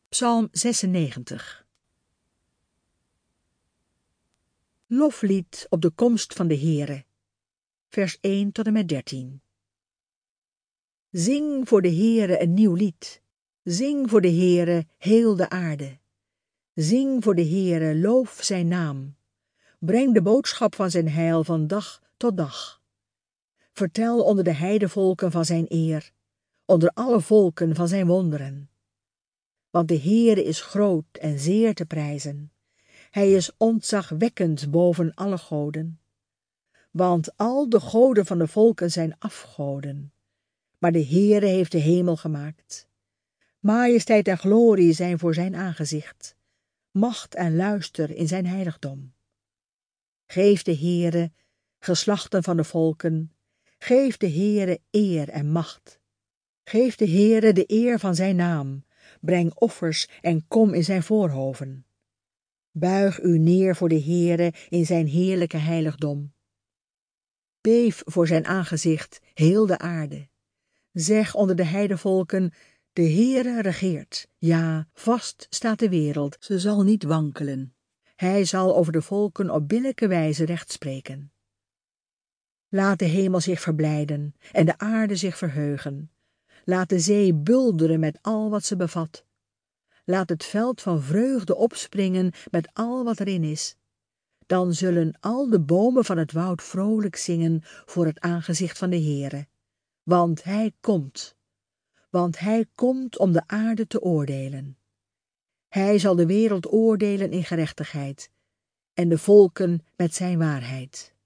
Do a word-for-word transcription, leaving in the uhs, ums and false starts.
Psalm zesennegentig. Loflied op de komst van de Heere, vers één tot en met dertien. Zing voor de Heere een nieuw lied, zing voor de Heere heel de aarde. Zing voor de Heere, loof zijn naam, breng de boodschap van zijn heil van dag tot dag. Vertel onder de heidevolken van zijn eer, onder alle volken van zijn wonderen. Want de Heere is groot en zeer te prijzen. Hij is ontzagwekkend boven alle goden. Want al de goden van de volken zijn afgoden. Maar de Heere heeft de hemel gemaakt. Majesteit en glorie zijn voor zijn aangezicht. Macht en luister in zijn heiligdom. Geef de Heere, geslachten van de volken, geef de Heere eer en macht. Geef de Heere de eer van zijn naam, breng offers en kom in zijn voorhoven. Buig u neer voor de Heere in zijn heerlijke heiligdom. Beef voor zijn aangezicht, heel de aarde. Zeg onder de heidevolken, de Heere regeert. Ja, vast staat de wereld, ze zal niet wankelen. Hij zal over de volken op billijke wijze recht spreken. Laat de hemel zich verblijden en de aarde zich verheugen. Laat de zee bulderen met al wat ze bevat. Laat het veld van vreugde opspringen met al wat erin is. Dan zullen al de bomen van het woud vrolijk zingen voor het aangezicht van de Heere. Want hij komt, want hij komt om de aarde te oordelen. Hij zal de wereld oordelen in gerechtigheid en de volken met zijn waarheid.